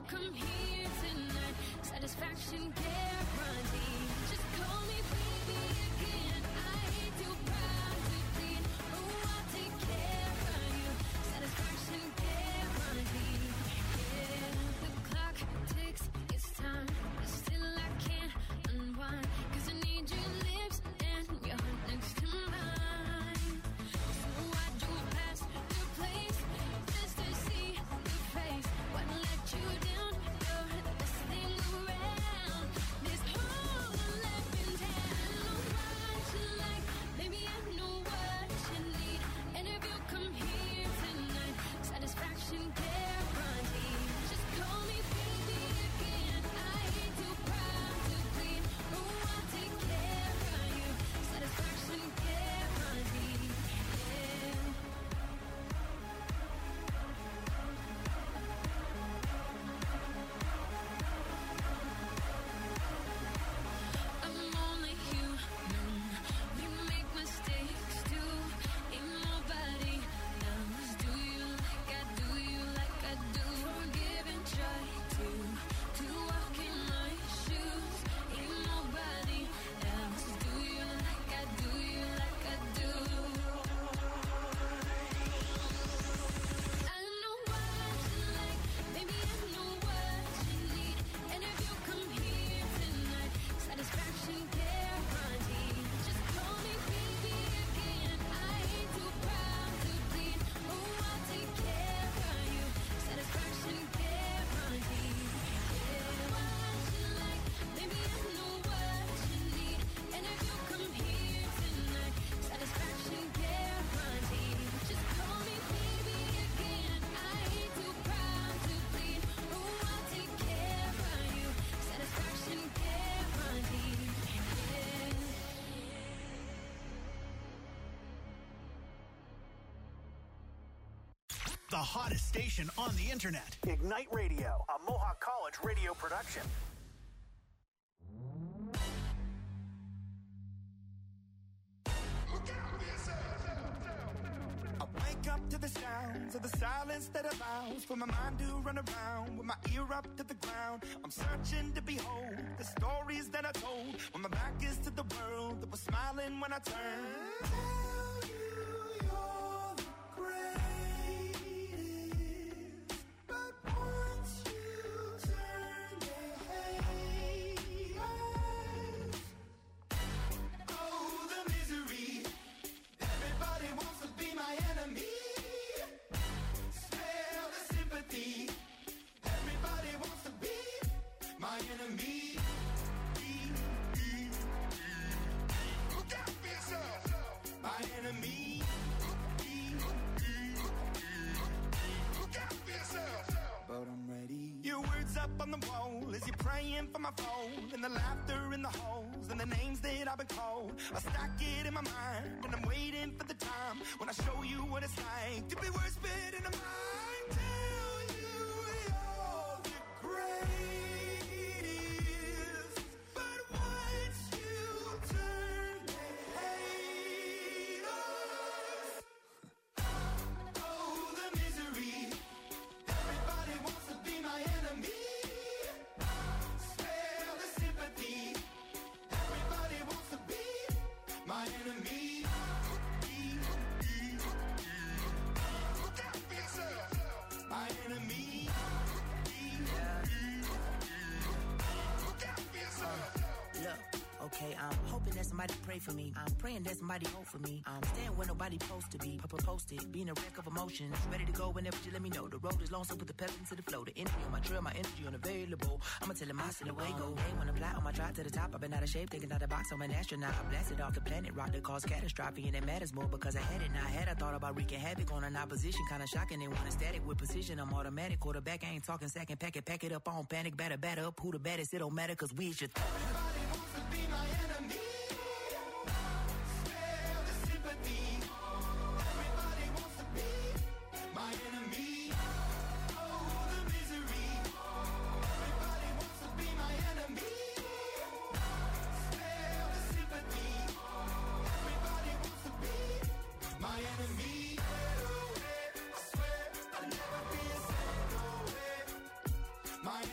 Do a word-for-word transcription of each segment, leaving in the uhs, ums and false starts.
come here tonight, satisfaction guaranteed. Just call me baby again. I ain't too proud to plead. Oh, I'll take care of you, satisfaction guaranteed. Yeah, the clock ticks, it's time, but still I can't unwind, 'cause I need your lips and your heart next to mine. So I drove past your place just to see your face. What let you down? You're the best thing around. This whole life in town. I know what you like, baby, I know what you need. And if you come here tonight, satisfaction guaranteed. Just call me baby again. I ain't too proud to plead. Oh, I'll take care of you, satisfaction guaranteed. Yeah. I'm only human. We make mistakes too. Ain't nobody knows. Do you like I do? You like I do? Forgive and try to to walk in my shoes. Ain't nobody else. Do you like I do? You like I do? I know what you like, baby, I know what you need. And if you come here tonight, satisfaction guaranteed. Just call me baby again. I ain't too proud to plead. Oh, I'll take care of you, satisfaction guaranteed. Yeah, what you like, baby, I know what you need. And if you come here tonight, satisfaction guaranteed. Just call me baby again. I ain't too proud to plead. Oh, I'll take care of you, satisfaction guaranteed. Yeah. The hottest station on the internet. Ignite Radio, a Mohawk College radio production. I wake up to the sounds of the silence that allows for my mind to run around with my ear up to the ground. I'm searching to behold the stories that I told when my back is to the world that was smiling when I turned. Tell you you're the greatest, but once you turn, they hate us. Oh, the misery. Everybody wants to be my enemy. Smell the sympathy. Everybody wants to be my enemy. Look out for yourself. My enemy. Look out for yourself. But I'm ready. Your words up on the wall as you're praying for my phone, and the laughter in the halls and the names that I've been called. I stack it in my mind and I'm waiting for the time when I show you what it's like to be worse fit in a mind. Tell you you're the greatest, but once you turn, they hate us. Oh, the misery. Everybody wants to be my enemy. Spare the sympathy. Everybody wants to be my enemy. Look out for yourself. My enemy. Look out for yourself. Look, okay, I'm hoping that somebody pray for me. I'm praying that somebody hope for me. I'm staying where nobody supposed to be. Papa posted, being a wreck of emotions. Ready to go whenever you let me know. The road is long, so put the pedal into the flow. The energy on my trail, my energy unavailable. I'ma tell him I see the way go. Hey, when I fly on my drive to the top, I've been out of shape, thinking out the box. I'm an astronaut. I blasted off the planet, rock that caused catastrophe, and it matters more because I had it. Now I had I thought about wreaking havoc on an opposition, kinda shocking. They want a static with precision. I'm automatic, quarterback. I ain't talking second, pack it, pack it up on panic, batter, batter up. Who the baddest? It don't matter, cause we is your th- Everybody wants to be my enemy. Spare the sympathy. Everybody wants to be my enemy. Oh, the misery. Everybody wants to be my enemy. Spare the sympathy. Everybody wants to be my enemy. I swear I'll never be a second away. My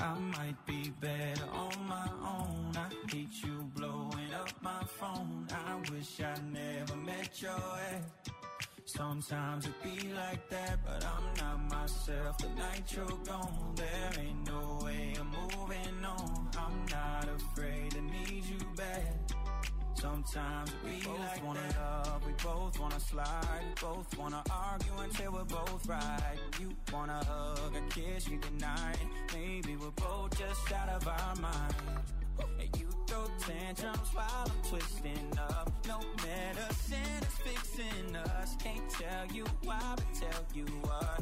I might be better on my own. I hate you blowing up my phone. I wish I never met your ex. Sometimes it be like that, but I'm not myself. The night you're gone, there ain't no way I'm moving on. I'm not afraid to need you back. Sometimes we both like wanna that. Love, we both wanna slide, we both wanna argue until we're both right. You wanna hug or kiss me goodnight. Maybe we're both just out of our mind. And you throw tantrums while I'm twisting up. No medicine is fixing us. Can't tell you why, but tell you what.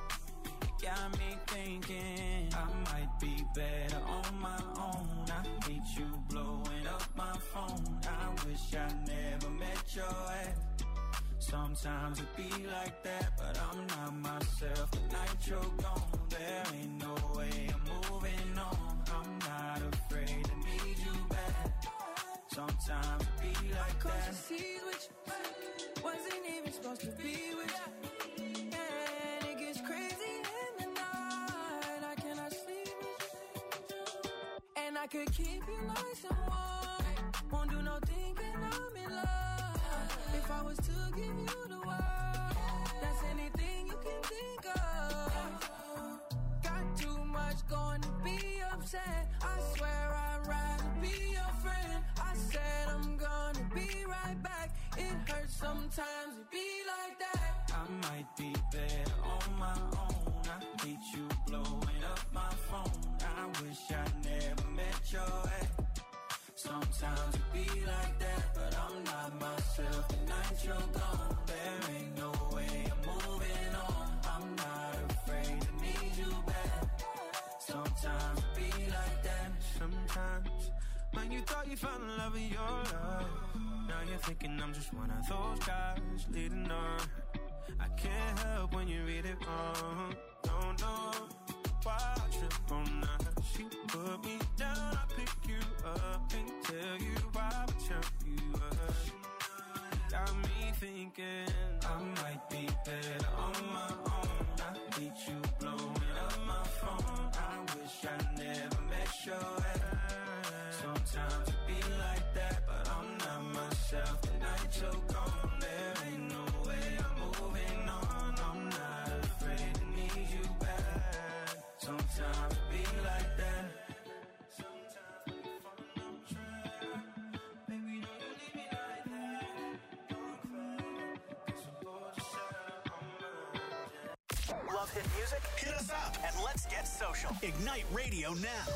It got me thinking I might be better on my own. I hate you blowing up my phone. I wish I never met your ex. Sometimes it be like that, but I'm not myself. The night you're gone, there ain't no way I'm moving on. I'm not afraid to need you back. Sometimes it be like that. Cause the seas with you wasn't even supposed to be with you. And it gets crazy in the night. I cannot sleep with you. And I could keep you nice and warm. Won't do no thinking I'm in love. If I was to give you the world, that's anything you can think of. Got too much going to be upset. I swear I'd rather be your friend. I said I'm gonna be right back. It hurts sometimes to be like that. I might be better on my own. I hate you blowing up my phone. I wish I never met your ex. Sometimes it be like that, but I'm not myself. The night you're gone, there ain't no way I'm moving on. I'm not afraid to need you back. Sometimes it be like that. Sometimes when you thought you found the love of your life, now you're thinking I'm just one of those guys leading on. I can't help when you read it wrong. Don't know why I trip on that. She put me down, I pick you up. Can't tell you why, but tell you up. Got me thinking I might be better on my own. I hate you blowing up my phone. I wish I never met your ex. Sometimes it be like that, but I'm not myself. The night you're gone, there ain't no way I'm moving on. I'm not afraid to need you back. Sometimes it be like that. Sometimes we fall on track. Baby, don't you leave me like that. Don't cry, 'cause I'm bored yourself on my. Love hit music? Hit us up and let's get social. Ignite Radio now.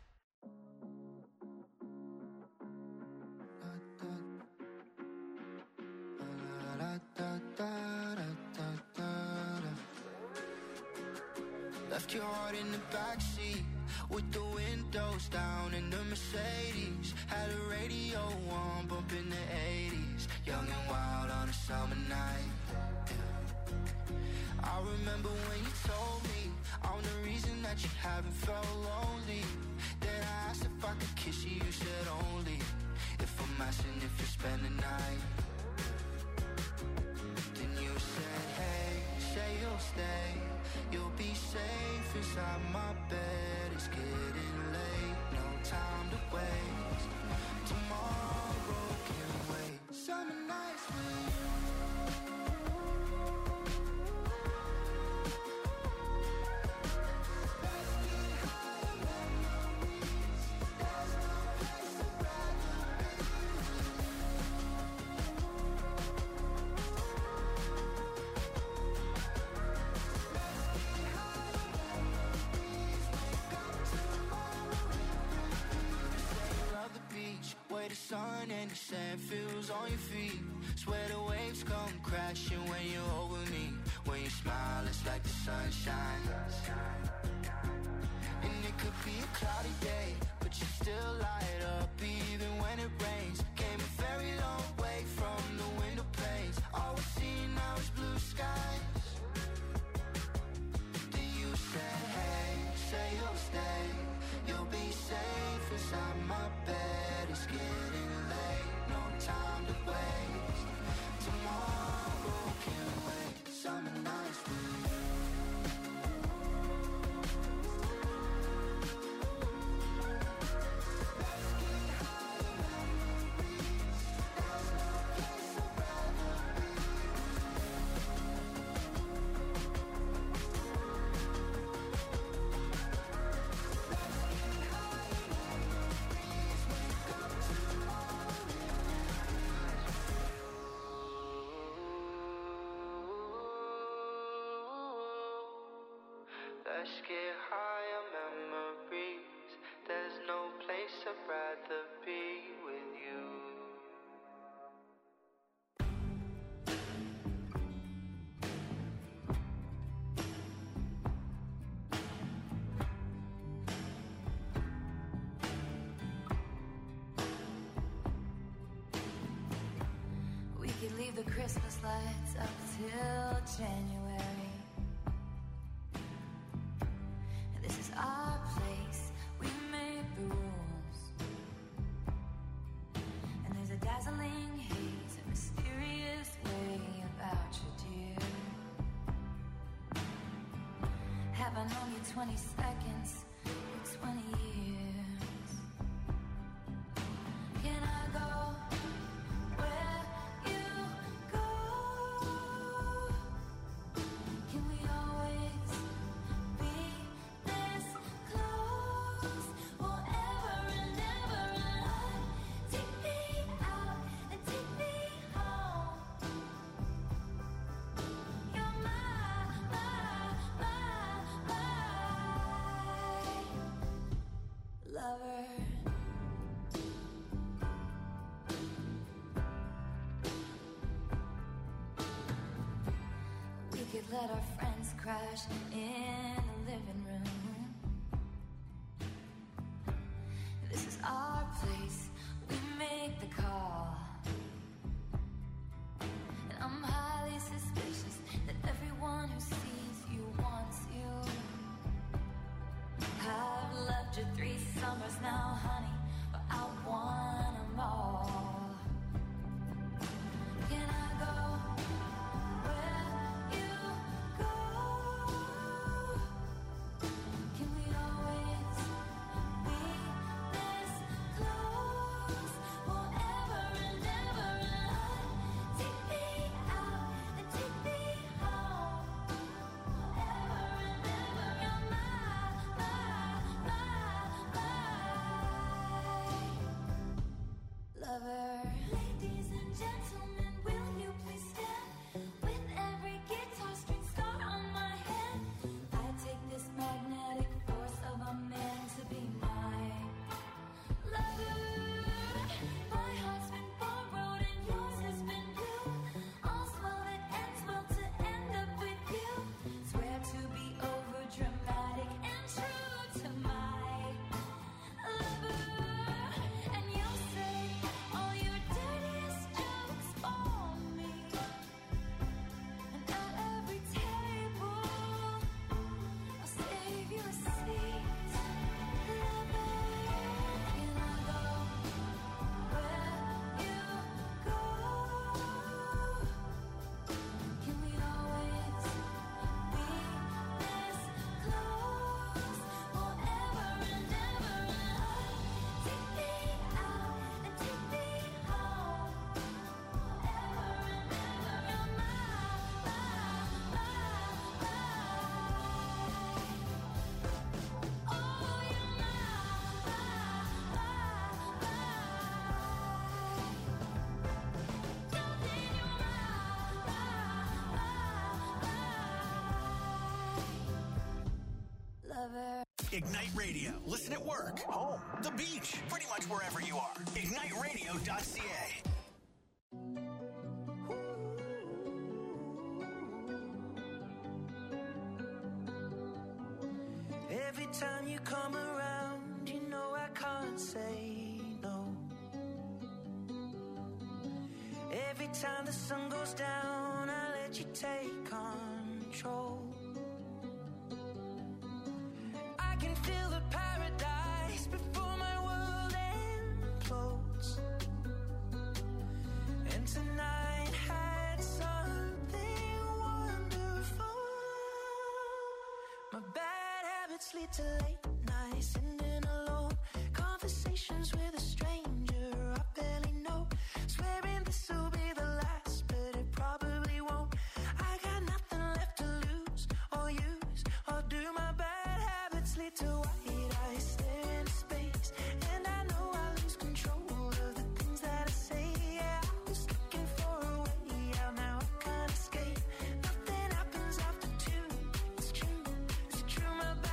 Left your heart in the backseat with the windows down in the Mercedes. Had a radio on, bumping the eighties. Young and wild on a summer night. Yeah. I remember when you told me I'm the reason that you haven't felt lonely. Then I asked if I could kiss you, you said only if I'm asking if you spend the night. Then you said, hey, say you'll stay. You'll be safe inside my bed. It's getting late, no time to waste. Tomorrow can wait. Summer nights with you. Let's get higher memories. There's no place I'd rather be with you. Where the sun and the sand feels on your feet. Swear the waves come crashing when you're over me. When you smile, it's like the sunshine. And it could be a cloudy day, but you still light up even when it rains. Came a very long way from the window panes. All we see now is blue skies. Then you said, hey, say you'll stay. You'll be safe inside my bed. It's getting late, no time to waste. Tomorrow can wait. Summer nights with you. let's get higher memories. There's no place I'd rather be with you. We could leave the Christmas lights up till January. This is our place, we make the rules. And there's a dazzling haze, a mysterious way about you, dear. Have I known you twenty seconds or twenty years? Can I go where you go? Can we always be this close forever and ever? And take me out and take me home. You're my, my, my, my lover. We could let our friends crash in the living room. This is our place, we make the call. And I'm highly suspicious that everyone who sees you wants you. I've loved you three summers now, honey, but I want them all. Can I go where you go? Can we always be this close forever and ever? And take me out and take me home forever and ever. You're my, my, my lover. Ladies and gentlemen, will you please stand with every guitar string scar on my head? I take this magnetic force of a man to be my lover. My heart's been borrowed and yours has been blue. All's well that ends well to end up with you. Swear to be over dramatic and true to my lover. And you'll say all your dirtiest jokes for me. And at every table I'll save you a seat. Lover, can I go where you go? Can we always be this close forever and ever? Take me out and take me home forever and ever. You're my, my, my, oh, you're my, my, my, darling, you're my, my, lover. Ignite Radio. Listen at work, home, the beach, pretty much wherever you are. ignite radio dot c a. Every time you come around, you know I can't say no. Every time the sun goes down, I let you take control. I can feel the paradise before my world implodes. And tonight had something wonderful. My bad habits lead to late nights, sitting alone. Conversations with a stranger I barely know. Swearing this will be the last, but it probably won't. I got nothing left to lose or use or do. My bad habits lead to white eyes stare into space, and I know I lose control of the things that I say. Yeah, I was looking for a way out, now I can't escape. Nothing happens after two. It's true, it's true. My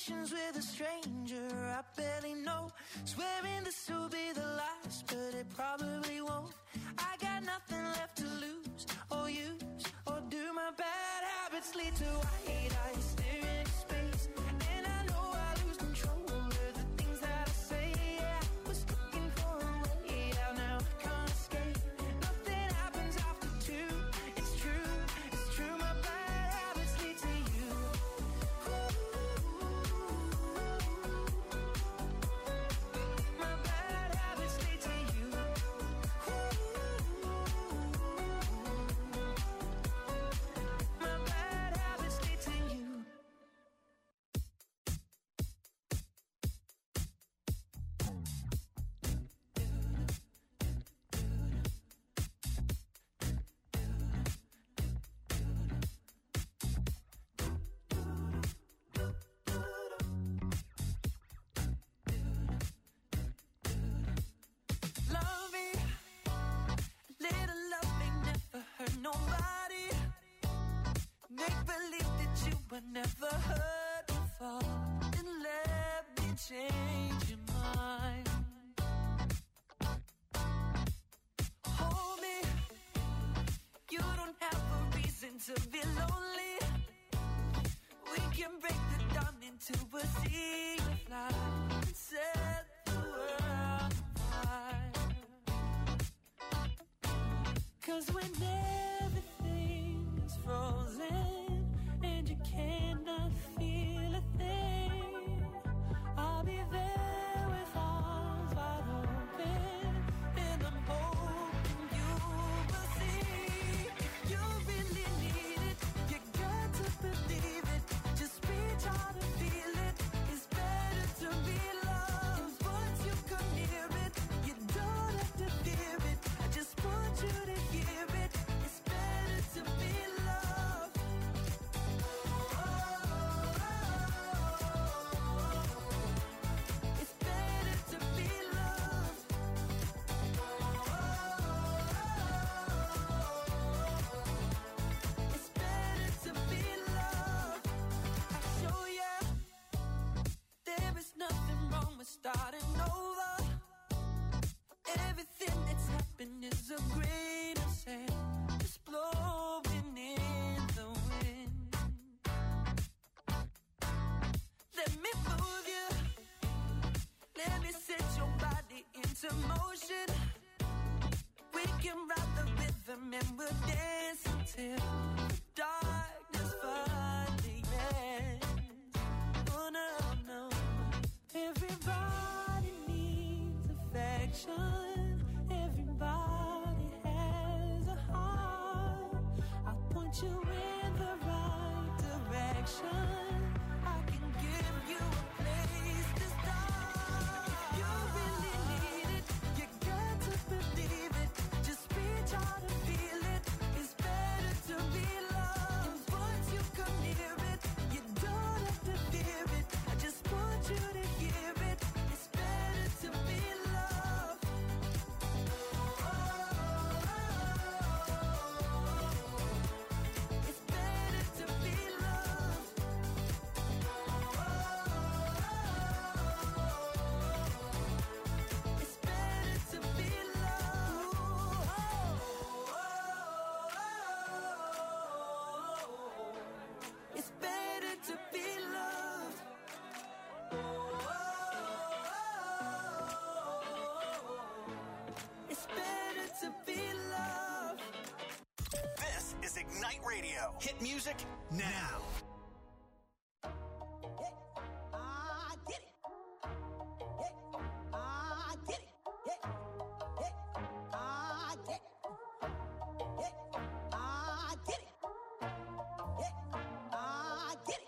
emotions with a stranger I barely know. Swearing this will be the last, but it probably won't. I got nothing left to lose or use, or do my bad habits lead to white eyes staring into space? And I know I lose control of the things that I say. Yeah, I was looking for a way out, now I can't escape. Nothing happens after two. It's true, it's true. My bad habits lead to you. My bad habits lead to you. My bad habits lead to you. Loving, little loving never hurt nobody. Make believe that you were never hurt before, and let me change your mind. Hold me, you don't have a reason to be lonely. We can break the dawn into a sea of light and set the world afire. 'Cause when everything is frozen and you cannot feel a thing, I'll be there with arms wide open, and I'm hoping you will see. If you really need it, you got to believe it. Just reach out and feel it. It's better to be loved. And once you come near it, you don't have to fear it. I just want you to hear it. It's better to be loved. It's better to be loved. It's better to be loved. I show ya there is nothing wrong with starting over. Everything that's happened is a grain of sand just blowing in the wind. Let me move you. Let me set your body into motion. We can ride the rhythm and we'll dance until the darkness finally ends. Oh no, no. Everybody needs affection. Everybody has a heart. I'll point you in the right direction. I can give you a place to start. If you really need it, you got to believe it. Just reach out and feel it. It's better to be loved. And once you come near it, you don't have to fear it. I just want you to hear it. It's better to be loved. It's better to be loved. It's better to be loved. It's better to be loved. It's better to be loved. This is Ignite Radio. Hit music now. I did it. I did it. I did it. I did it. I did it.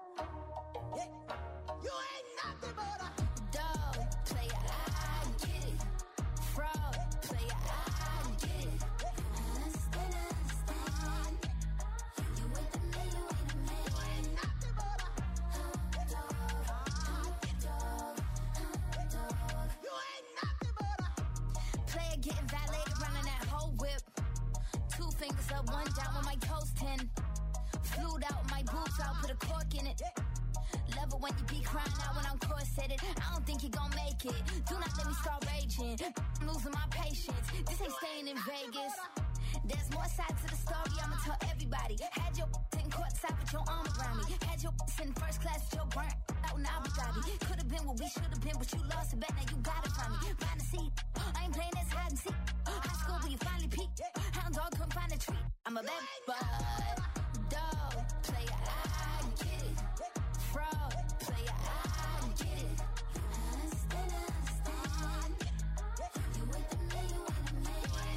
You ain't nothing but a Dog player, I get it. Fraud player, I get it. Understand, understand. You with the man, you with the man. you ain't nothing but a Dog, dog, dog. you ain't nothing but a Player getting valeted, running that whole whip. Two fingers up, one down with my toes ten. Flued out, my boobs out, put a cork in it. love it when you be crying out when I'm corseted. I don't think you gon' make it. Do not let me start raging. I'm losing my patience. This ain't staying in Vegas. There's more sides to the story, I'ma tell everybody. Had your sitting courtside with your arm around me. Had your sitting first class with your burnt out in Abu Dhabi. Could've been what we should've been, but you lost it back, now you got it from me. Find a seat, I ain't playing this hide and seek. High school where you finally peaked. Hound dog couldn't find a treat. I'm a bad bud, dog, player, I get it. Fraud, player, I get it. Understand, understand. You with the me, you with the me.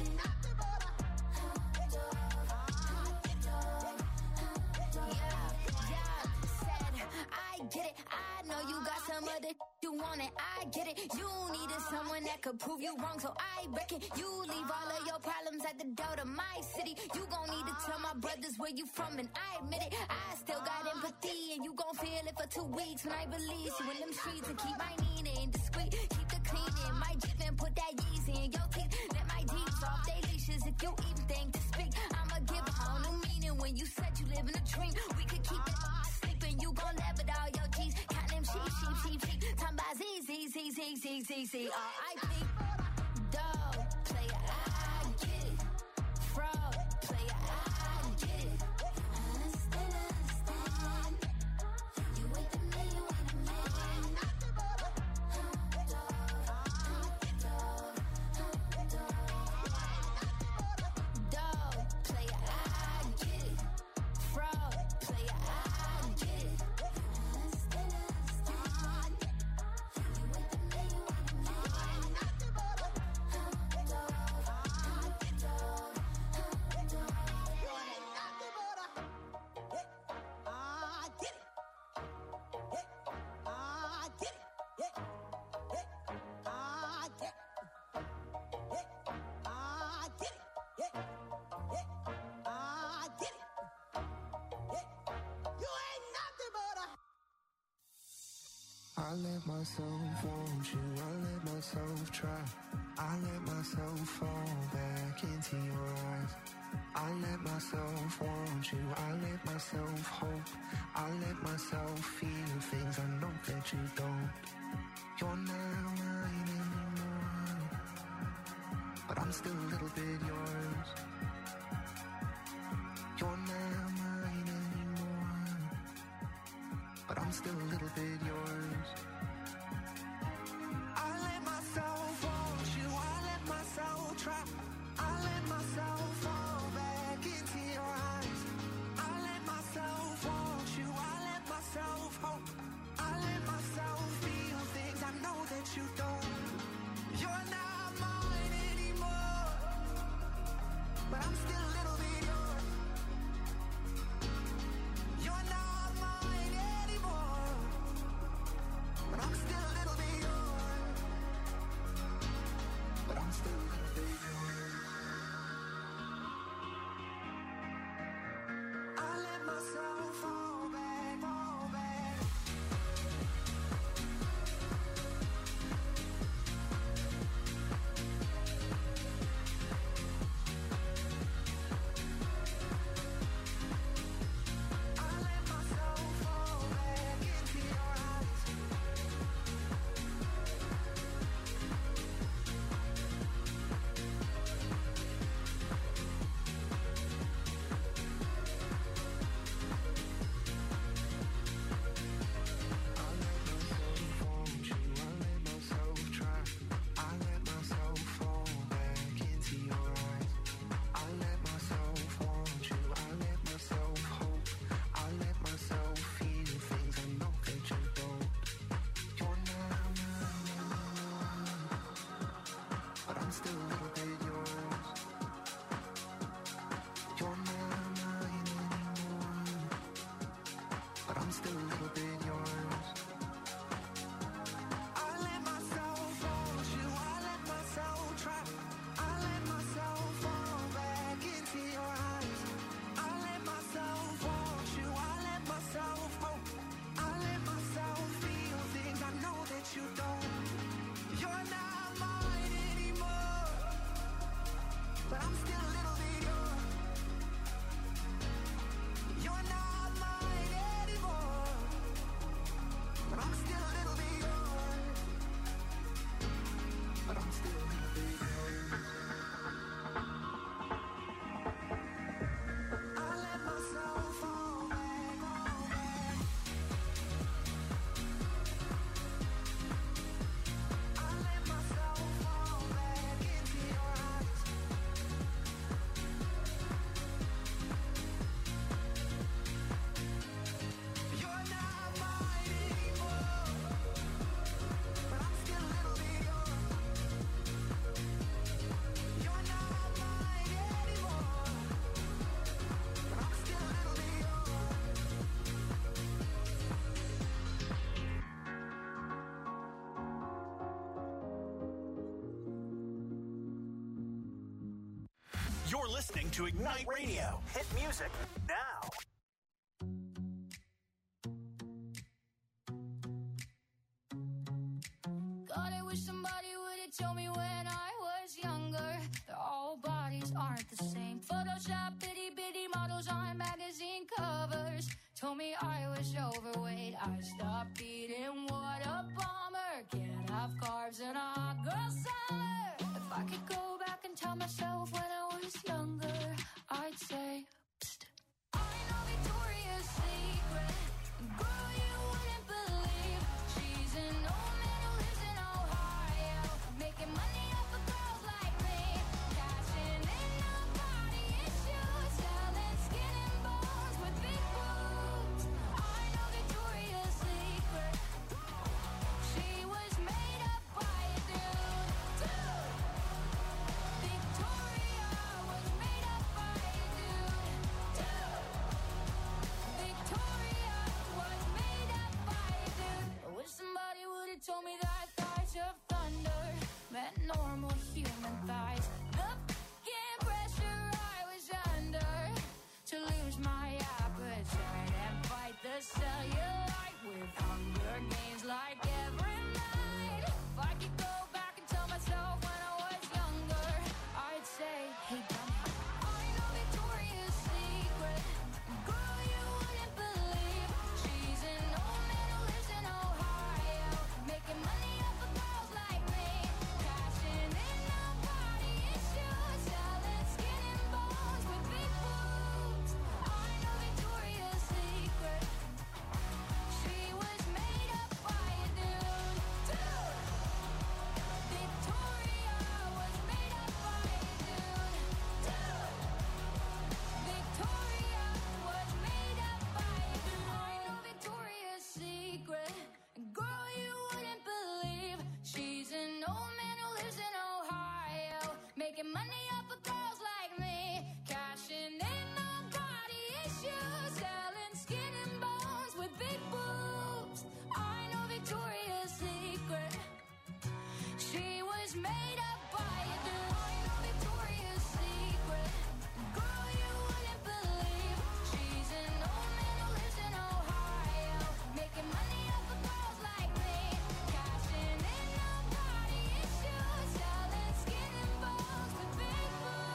Get it, I know you got some other you want it, I get it. You needed someone that could prove you wrong, so I reckon you leave all of your problems at the door to my city. You gon' need to tell my brothers where you from, and I admit it. I still got empathy, and you gon' feel it for two weeks when I release you in them streets and keep my meaning discreet. Keep the cleaning, my Jeep and put that Yeezy in your teeth. Let my deeds off they leashes if you even think to speak. I'ma give a whole new meaning when you said you live in a dream. We could keep it sleeping, you gon' laugh at all your G's. Count them sheep, sheep, sheep, sheep. Time by Z, Z, Z, Z, Z, Z, Z, R I P. Dog, player, I get it. Fraud, player, I get it. Understand, understand. You with the me, you with the me. Dog, player, I get it. Fraud, player, I get it. Understand, understand. You with the me, you with the me. I get it. I get it. I get it. I get it. I get it. You ain't nothing but a. I let myself want you, I let myself try. I let myself fall back into your eyes. I let myself want you, I let myself hope. I let myself feel things I know that you don't. You're not mine anymore, but I'm still a little bit yours. You're not mine anymore, but I'm still a little bit yours. I let myself want you, I let myself try. I let myself fall back into your eyes. I let myself want you, I let myself hope. I let myself feel things I know that you don't. You're not mine anymore, but I'm still a little bit yours. You're not mine anymore, but I'm still a little bit yours. But I'm still a little bit yours. I let myself fall back, fall back. You're listening to Ignite Radio. Hit music now. God, I wish somebody would have told me when I was younger that all bodies aren't the same. Photoshop itty bitty models on magazine covers told me I was overweight. I stopped eating. What a bummer. Can't have carbs in a hot girl summer. If I could go back and tell myself when I was younger, I'd say, psst. I know Victoria's Secret. Girl, you wouldn't believe she's an old man who lives in Ohio, making money off of girls like me, cashing in on body issues, selling skin and bones with big boobs. I know Victoria's Secret. She was made up by a dude. Dude. Victoria was made up by a dude. Dude. Victoria was made up by a dude. I wish somebody would have told me that thighs of thunder meant normal human thighs. The f***ing pressure I was under to lose my appetite and fight the cellulite with hunger gains like every night. If I could go back and tell myself when I was younger, I'd say, hey, dummy, I know Victoria's Secret. Girl, you wouldn't believe she's an old man who lives in Ohio, making money off of girls like me, cashing in on body issues, selling skin and bones with big boobs. I know Victoria's Secret. She was made up by a dude. Dude. Victoria was made up by a dude. Dude. Victoria was made up by a dude. I know Victoria's Secret. Girl, you wouldn't believe she's an old man who lives in Ohio, making money off of girls like me, cashing in on body issues, selling skin and bones with big boobs. I know Victoria's Secret. She was made up by a dude. I know Victoria's Secret. Girl, you wouldn't believe she's an old man who lives in Ohio, making money off of girls like me, cashing in on body issues, selling skin and bones with big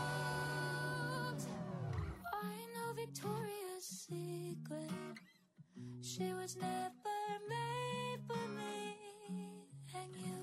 boobs. I know Victoria's Secret. She was never made for me and you.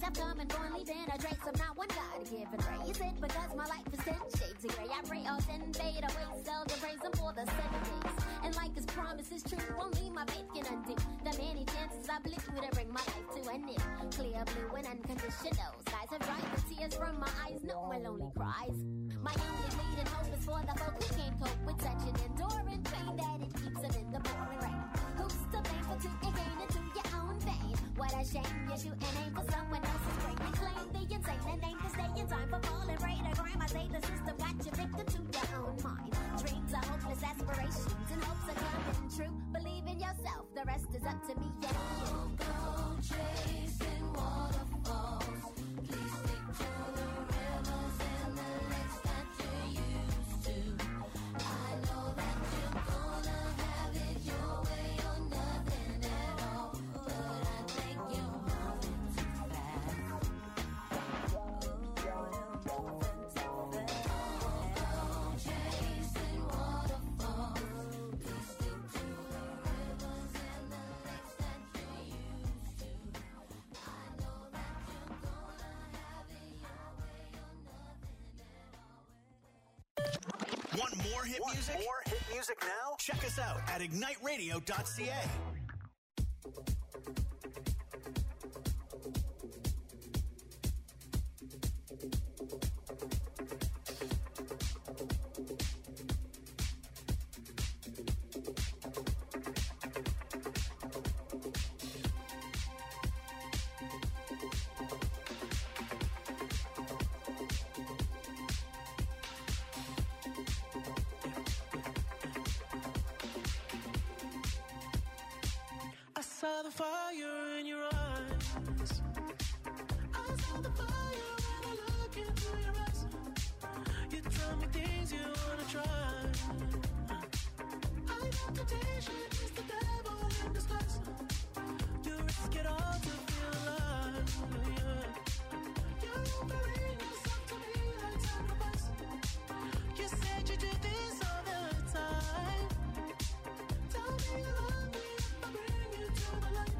I've come and gone, leaving a trace of not one God-given reason. Because my life is ten shades of gray. I pray all sin fade away, seldom praise him for the seven days. And like his promise is true, only my faith can undo the many chances I blew to bring my life to an end. Clear blue and unconditional skies have dried the tears from my eyes, no one lonely cries. My only bleeding hope is for the folk who can't cope with such an enduring pain that it keeps them in the pouring rain. Who's to blame for two and gain into your own vein? What a shame you shoot and aim for someone else's brain. You claim the insane and aim to stay in time for falling prey to crime. I say the system got you victim to your own mind. Dreams are hopeless aspirations and hopes are coming true. Believe in yourself, the rest is up to me and you. Don't go chasing waterfalls. Please stick to the rivers and the lakes that you used to. I know that you're gonna have it your way or nothing at all, but I think you're moving too fast. Don't go chasing waterfalls. Please stick to the rivers and the lakes that you used to. I know that you're gonna have it your way or nothing at all. Want more hit Want music? more hit music now? Check us out at ignite radio dot c a. I saw the fire in your eyes. I saw the fire when I look into your eyes. You tell me things you wanna try. I know temptation is the devil in disguise. You risk it all to feel alive. Yeah. You're offering yourself to me like sacrifice. You said you do this all the time. Tell me you love me if I bring you to the light.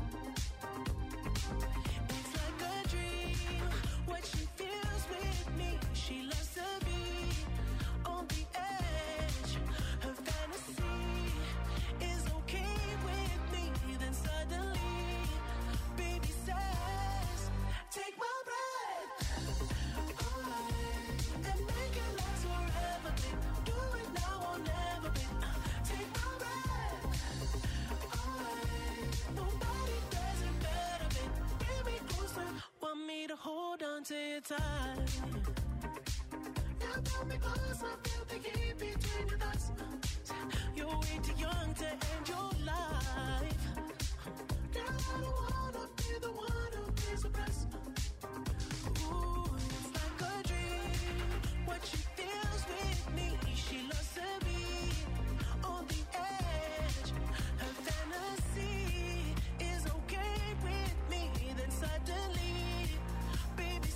It's like a dream when she feels with me. She loves to be on the edge. Her fantasy is okay with me. Then suddenly, baby says, take my breath away and make it last forever, babe. Do it now or never, babe. Take my breath away. Nobody does it better, babe. Bring me closer. Want me to hold on to you tight. Now pull me close. I feel the heat between your thighs. You're way too young to end your life. Girl, I don't wanna be the one who pays the price. Ooh, it's like a dream when she feels with me. She loves to be on the edge. Her fantasy is okay with me. Then suddenly, baby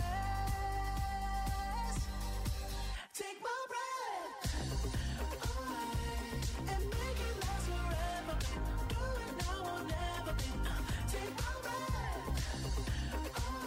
says, take my breath away and make it last forever, babe. Do it now or never, babe. Take my breath away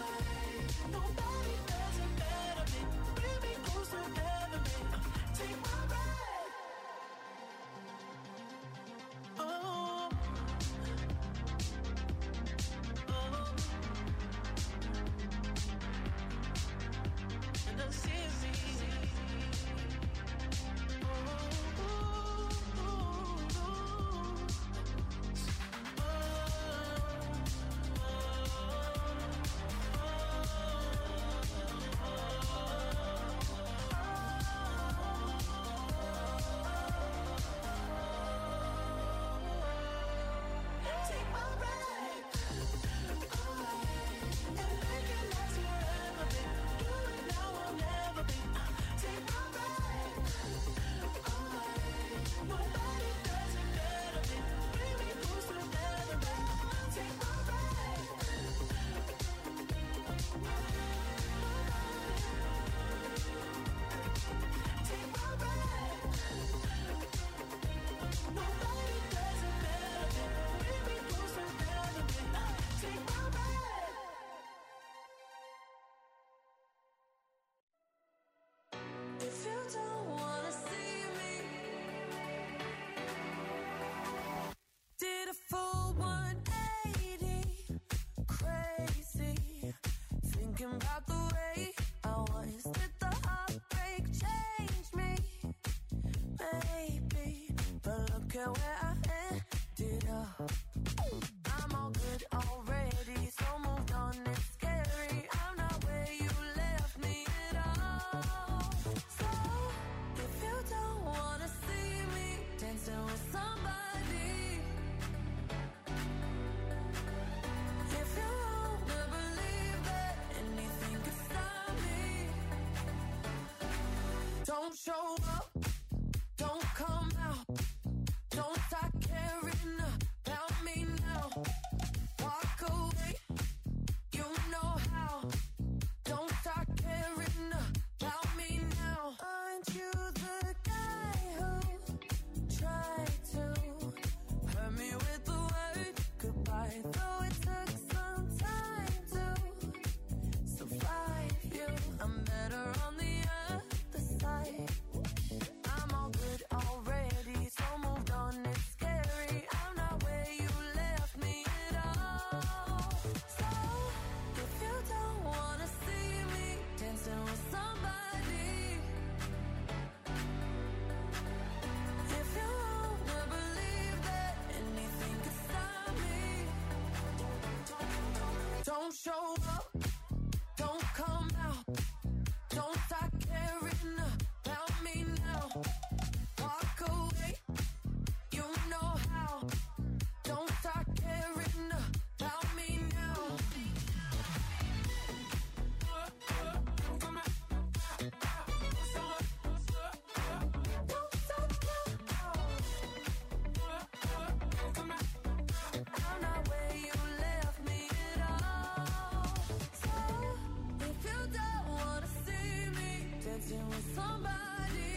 thinking about the way I was. Did the heartbreak change me? Maybe, but look at where I ended up. I'm all good already, so moved on, it's scary. I'm not where you left me at all. So, if you don't wanna see me dancing with somebody, if you wanna believe that anything could stop me, don't show up, don't come out, don't start caring about me now. Walk away, you know how. Don't start caring about me now. Aren't you the guy who tried to hurt me with the word goodbye? Though it took some time to survive you, I'm better on the other side. I'm all good already, so moved on, it's scary. I'm not where you left me at all. So, if you don't wanna see me dancing with somebody, if you wanna believe that anything could stop me, don't show up, don't come out, don't start caring about me now. Walk away, you know how. Don't start caring about me now. Don't stop now. I'm not where you left me at all. So, if you don't wanna see me dancing with somebody,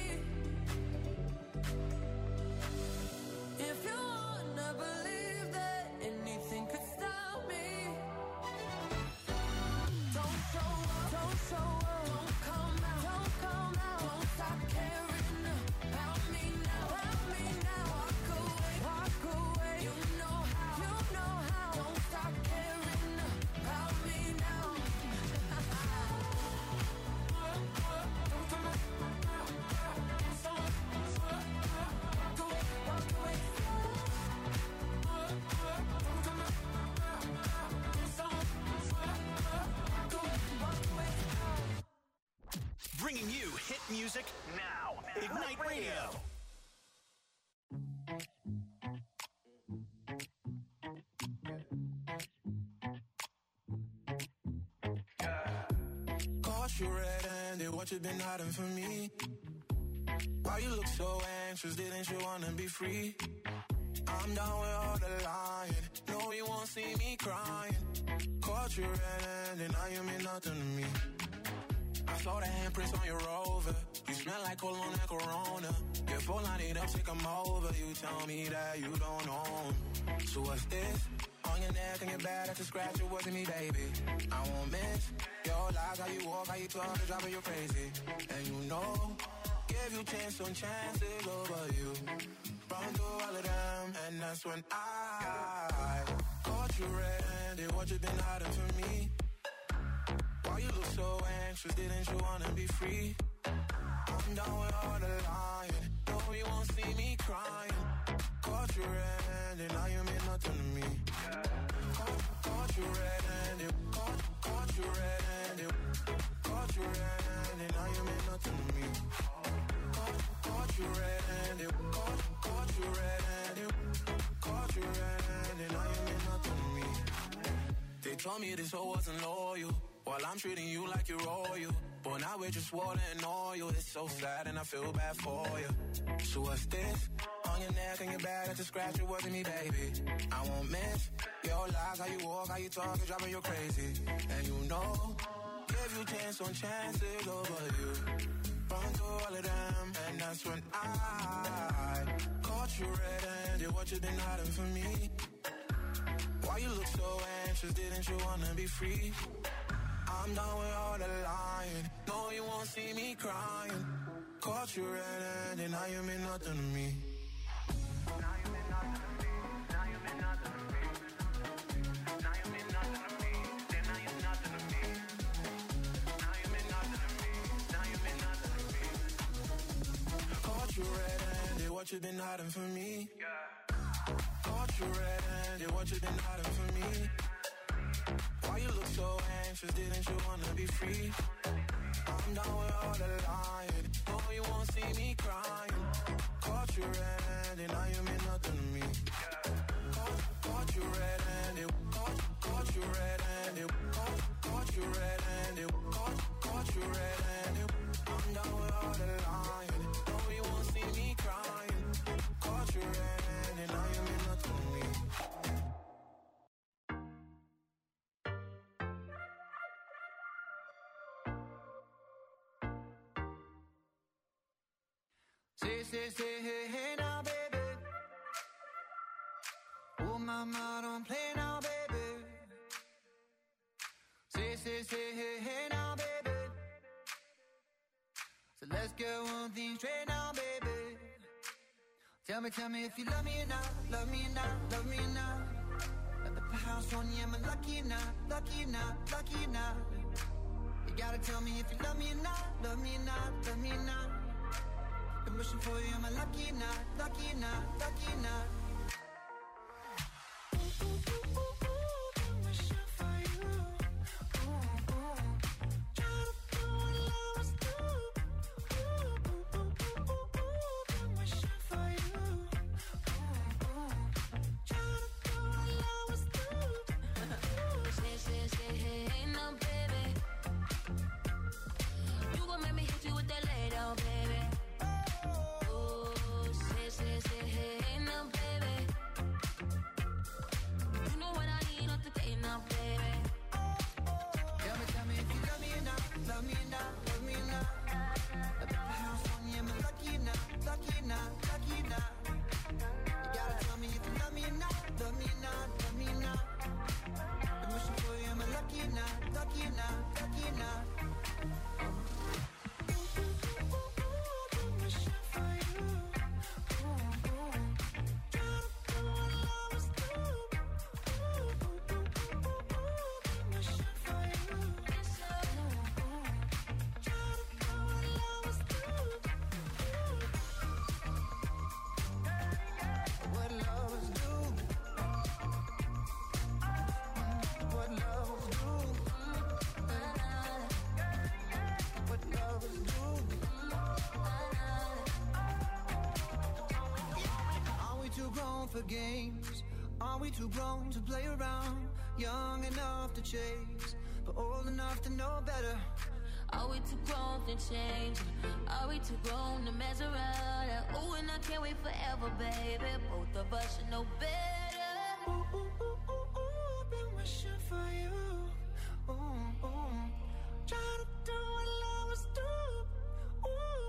if you wanna believe that anything could stop me, don't show up, don't show up, don't come out, don't come out, don't stop caring about me now, about me now. Walk away, walk away, you know how, you know how. Don't stop caring about me now. Walk away. Bringing you hit music now. Ignite Radio. Caught you red-handed, what you been hiding from me? Why you look so anxious, didn't you wanna be free? I'm down with all the lying, no you won't see me crying. Caught you red-handed, now you mean nothing to me. I saw the handprints on your Rover, you smell like cologne and Corona. Your phone line it up, take 'em over, you tell me that you don't own. So what's this? On your neck and your back, that's a scratch, it wasn't me, baby. I won't miss your lies, how you walk, how you talk, it's driving you crazy. And you know, give you chance on chances over you. Run through all of them, and that's when I caught you red-handed, what you been hiding from me? Why you look so anxious, didn't you wanna be free? I'm down with all the lying, no you won't see me crying. Caught you red-handed, now you mean nothing to me. Caught, caught you red-handed, caught, caught you red-handed, caught you red-handed, now you mean nothing to me. Caught, caught you red-handed, caught, caught you red-handed, caught you red-handed, now you mean nothing to me. They told me this hoe wasn't loyal, while I'm treating you like you're royal. But now we're just water and oil. It's so sad and I feel bad for you. So what's this? On your neck and your back, that's a scratch, it wasn't me, baby. I won't miss your lies, how you walk, how you talk, it's driving you crazy. And you know, give you chance on chances over you. Run through all of them, and that's when I caught you red-handed, what you been hiding from me? Why you look so anxious, didn't you wanna be free? I'm done with all the lying, no you won't see me crying. Caught you red-handed, now you mean nothing to me. Now you mean nothing to me, now you mean nothing to me. Now you mean nothing to me, then now you're nothing to me. what you've been hiding from me. Caught you red-handed, what you've been hiding from me. Why you look so anxious, didn't you wanna be free? I'm down with all the lying, oh you won't see me crying. Caught you red-handed, now you mean nothing to me. Caught, caught you red-handed, caught, caught you red-handed, caught, caught you red-handed, caught, caught you red-handed. I'm down with all the lying, oh you won't see me crying. Caught you red-handed, now you mean nothing to me. Say, say, say, hey, hey now, baby. Oh, mama, don't play now, baby. Say, say, say, hey, hey now, baby. So let's get one thing straight now, baby. Tell me, tell me if you love me or not, love me or not, love me or not. At the house on you, am I lucky or not, lucky or not, lucky or not? You gotta tell me if you love me or not, love me or not, love me or not. I'm wishing for you, am I lucky or not, lucky or not, lucky or not? Ooh, ooh, ooh, ooh, ooh, I'm wishing for you. Ooh, ooh. Try to do what lovers do. Ooh, ooh, ooh, ooh, ooh, ooh, I'm wishing for you. Ooh, ooh. Try to do what lovers do. Say, say, say, hey, hey, now, baby. You gon' make me hit you with that lay down, baby. Say, say, hey, hey, now, baby. You know what I need on the day now, baby. Tell me, tell me if you love me or not, love me or not, love me or not. At the house on you, am I lucky or not, lucky or not, lucky or not? You gotta tell me if you love me or not, love me or not, love me or not. I'm wishing for you, am I lucky or not, lucky or not, lucky or not? For games, are we too grown to play around? Young enough to chase, but old enough to know better. Are we too grown to change? Are we too grown to mess around? Ooh, and I can't wait forever, baby. Both of us should know better. Ooh, ooh, ooh, ooh, ooh, been wishing for you. Ooh, ooh. Try to do what lovers do. Ooh.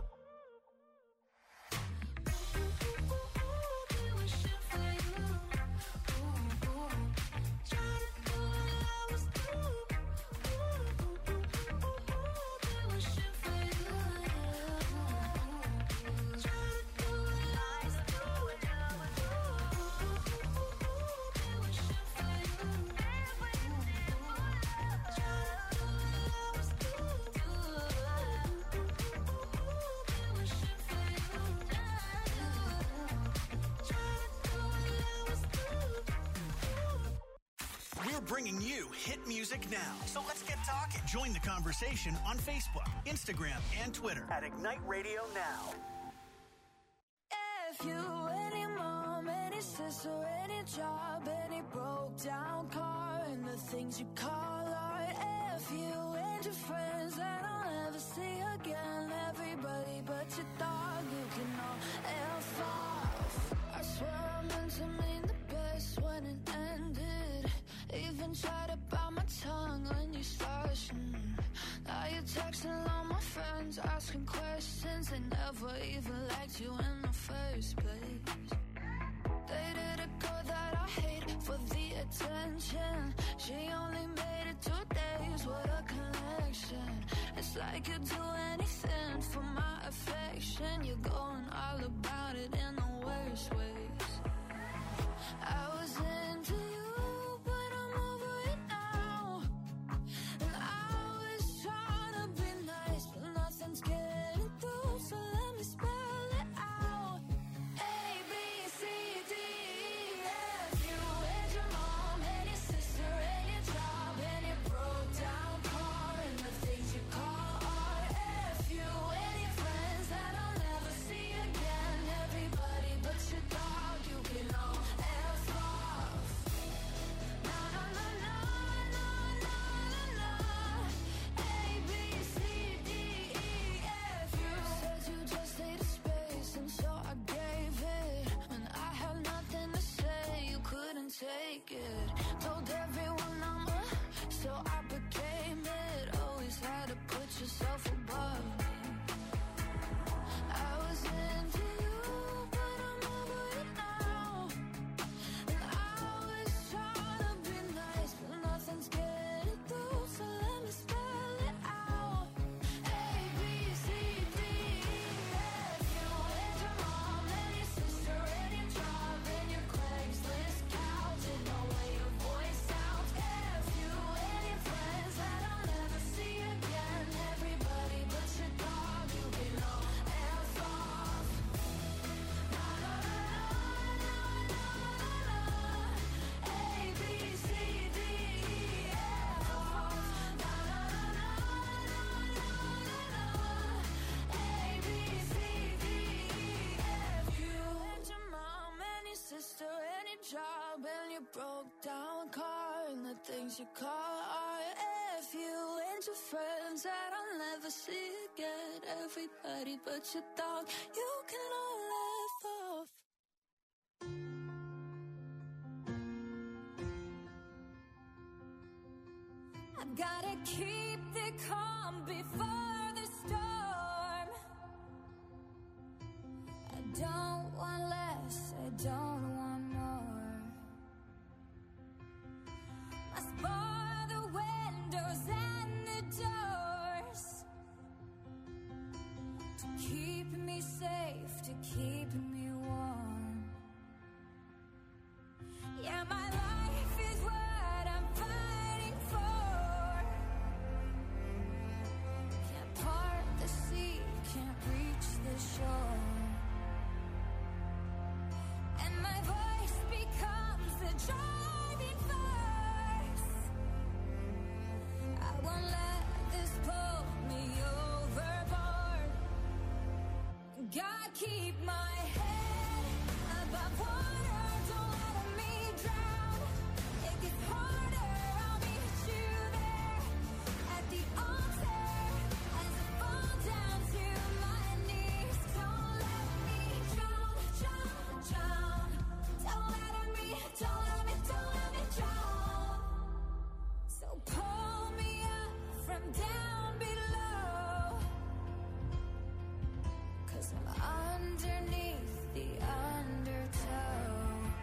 Bringing you hit music now. So let's get talking. Join the conversation on Facebook, Instagram, and Twitter at Ignite Radio Now. If you, any mom, any sister, any job, any broke down car, and the things you call art. If you and your friends that I'll never see again, everybody but your dog, you can all F off. I swear I meant to mean the best when it ended. Even tried to bite my tongue when you started. Mm. Now you're texting all my friends, asking questions. They never even liked you in the first place. Dated a girl that I hate for the attention. She only made it two days, what a connection. It's like you'd do anything for my affection. You're going all about it in the worst ways. I was into you. Getting through, so let me spell it out. a broke down car and the things you call art. If you and your friends that I'll never see again, everybody but your dog, you can all laugh off. I've gotta keep the calm before the storm. I don't want less, I don't want more. Must bar the windows and the doors to keep me safe, to keep me warm. Yeah, my life is what I'm fighting for. Can't part the sea, can't reach the shore. And my voice becomes the driving force. I won't let this pull me overboard. God, keep my head above water, don't let me drown. It gets harder, I'll meet you there at the altar as I fall down to my knees. Don't let me drown, drown, drown. Don't let me, don't let me, don't let me drown. So pull me up from down below, 'cause I'm underneath the undertow.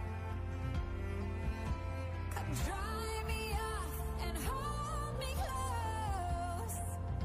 Come dry me off and hold me close.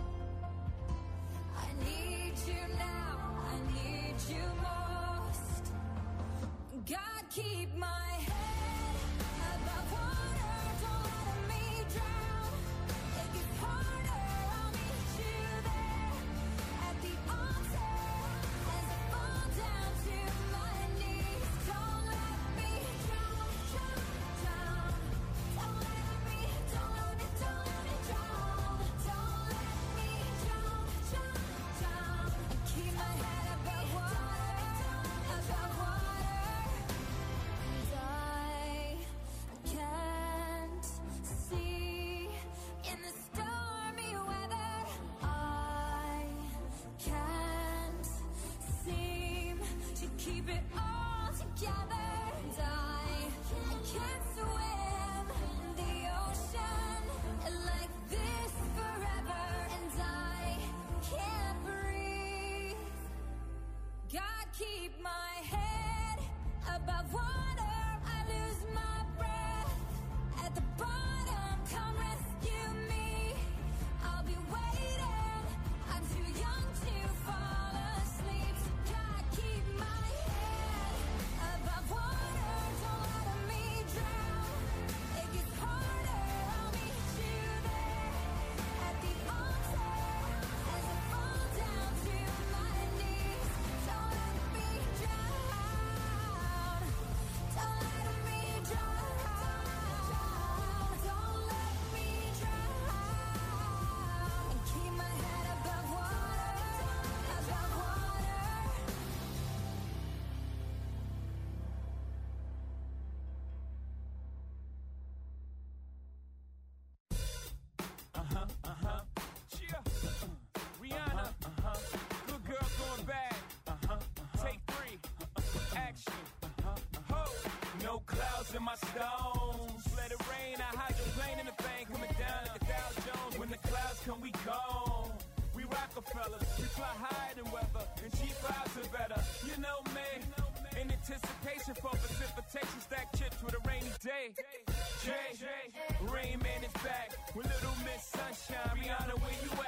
I need you now, I need you most. God, keep my head above water, don't let me drown. It gets harder, I'll meet you there at the altar as I fall down to my knees. Don't let me drown, drown, drown. Don't let me, don't let me, don't let me drown. Don't let me drown, drown, drown. And keep my head above water, above water. And I can't see in the stormy weather. I can't seem to keep it all together. And I, I can't swim in the ocean like this forever. And I can't breathe. God, keep my head above water. I lose my breath at the bottom. Come rescue me. I'll be waiting. I'm too young to fall asleep. So God, keep my head above water. Don't let me drown. It gets harder. I'll meet you there at the altar as I fall down to my knees. Don't let me drown. Don't let me drown. Don't let me drown. And keep my head above water, above water. Uh-huh, uh-huh. Cheer. Rihanna. Uh-huh. Good girl going bad. Uh-huh. Take three. Action. Ho. No clouds in my stones. Let it rain. I hydroplane in the thing coming down like the Dow Jones. When the clouds come, we gone. We Rockefellers. We fly higher than weather. And cheap vibes are better. You know me. In anticipation for precipitation. Stack chips with a rainy day. Jay. Rain Man is back. With Little Miss Sunshine. Rihanna, where you